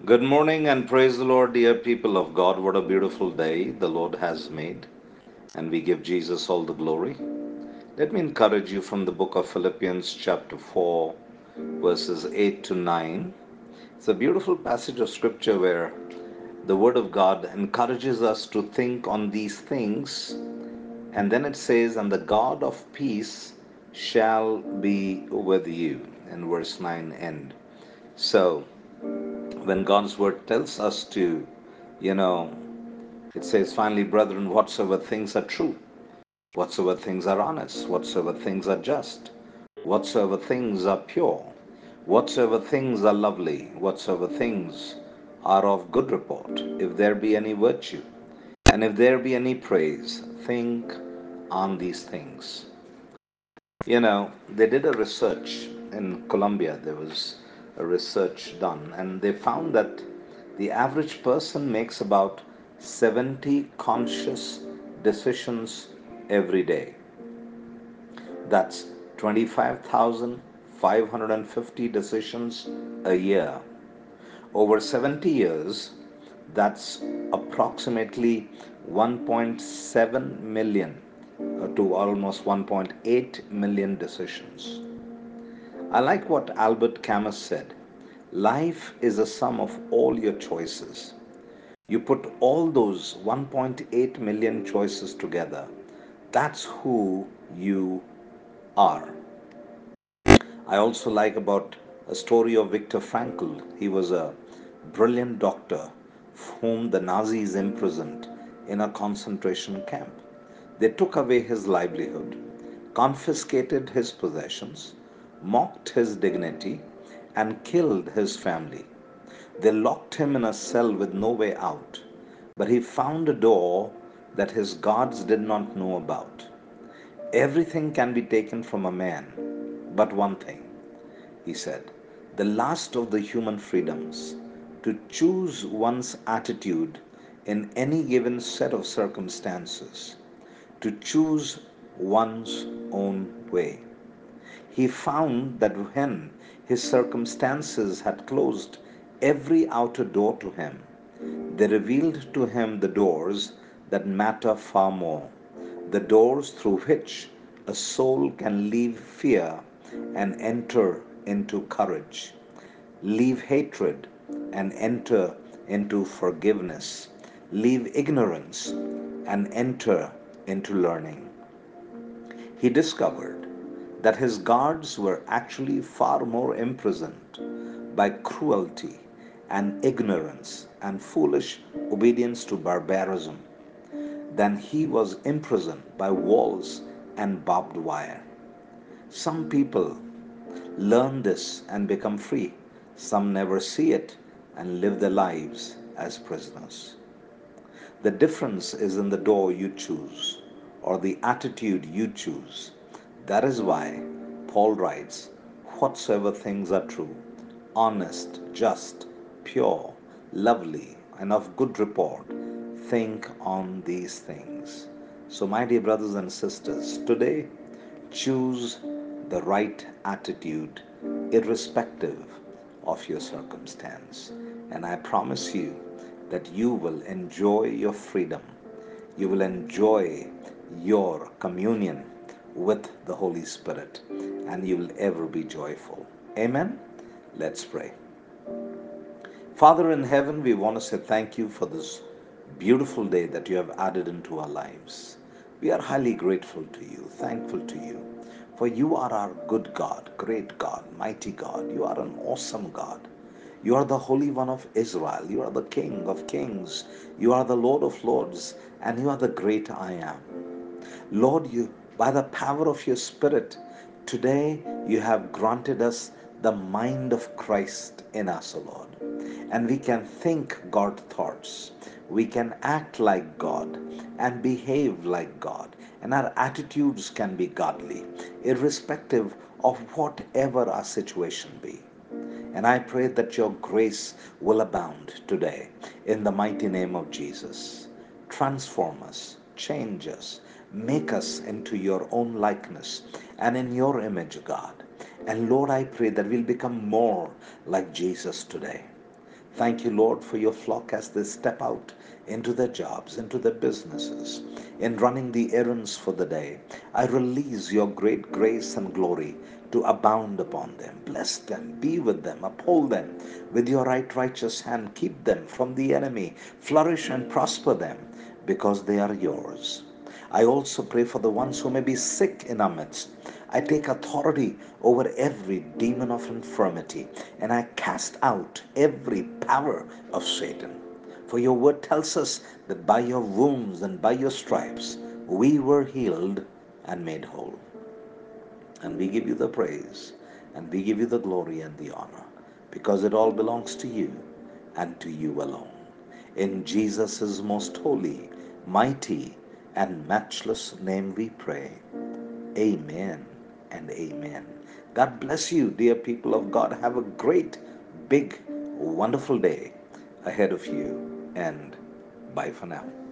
Good morning and praise the Lord, dear people of God. What a beautiful day the Lord has made, and we give Jesus all the glory. Let me encourage you from the book of Philippians, chapter 4, verses 8 to 9. It's a beautiful passage of scripture where the Word of God encourages us to think on these things, and then it says, "And the God of peace shall be with you." And verse 9 end. So, when God's Word tells us to, you know, it says, "Finally, brethren, whatsoever things are true, whatsoever things are honest, whatsoever things are just, whatsoever things are pure, whatsoever things are lovely, whatsoever things are of good report, if there be any virtue, and if there be any praise, think on these things." They did a research in Colombia. There was a research done, and they found that the average person makes about 70 conscious decisions every day. That's 25,550 decisions a year. Over 70 years, that's approximately 1.7 million to almost 1.8 million decisions. I like what Albert Camus said: life is a sum of all your choices. You put all those 1.8 million choices together, that's who you are. I also like about a story of Viktor Frankl. He was a brilliant doctor whom the Nazis imprisoned in a concentration camp. They took away his livelihood, confiscated his possessions, mocked his dignity, and killed his family. They locked him in a cell with no way out, but he found a door that his guards did not know about. Everything can be taken from a man, but one thing, he said, the last of the human freedoms, to choose one's attitude in any given set of circumstances, to choose one's own way. He found that when his circumstances had closed every outer door to him, they revealed to him the doors that matter far more, the doors through which a soul can leave fear and enter into courage, leave hatred and enter into forgiveness, leave ignorance and enter into learning. He discovered that his guards were actually far more imprisoned by cruelty and ignorance and foolish obedience to barbarism than he was imprisoned by walls and barbed wire. Some people learn this and become free. Some never see it and live their lives as prisoners. The difference is in the door you choose or the attitude you choose. That is why Paul writes, "Whatsoever things are true, honest, just, pure, lovely, and of good report, think on these things." So, my dear brothers and sisters, today choose the right attitude irrespective of your circumstance. And I promise you that you will enjoy your freedom. You will enjoy your communion with the Holy Spirit, and you will ever be joyful. Amen. Let's pray. Father in heaven, we want to say thank you for this beautiful day that you have added into our lives. We are highly grateful to you, thankful to you, for you are our good God, great God, mighty God. You are an awesome God. You are the Holy One of Israel. You are the King of kings. You are the Lord of lords, and you are the great I am. Lord, you, by the power of your Spirit, today you have granted us the mind of Christ in us, O Lord. And we can think God thoughts. We can act like God and behave like God. And our attitudes can be godly, irrespective of whatever our situation be. And I pray that your grace will abound today in the mighty name of Jesus. Transform us, change us, make us into your own likeness and in your image, God. And Lord, I pray that we'll become more like Jesus today. Thank you, Lord, for your flock as they step out into their jobs, into their businesses, in running the errands for the day. I release your great grace and glory to abound upon them. Bless them, be with them, uphold them with your right righteous hand. Keep them from the enemy. Flourish and prosper them because they are yours. I also pray for the ones who may be sick in our midst. I take authority over every demon of infirmity and I cast out every power of Satan. For your word tells us that by your wounds and by your stripes we were healed and made whole. And we give you the praise and we give you the glory and the honor because it all belongs to you and to you alone. In Jesus' most holy, mighty, and matchless name we pray. Amen and amen. God bless you, dear people of God. Have a great, big, wonderful day ahead of you. And bye for now.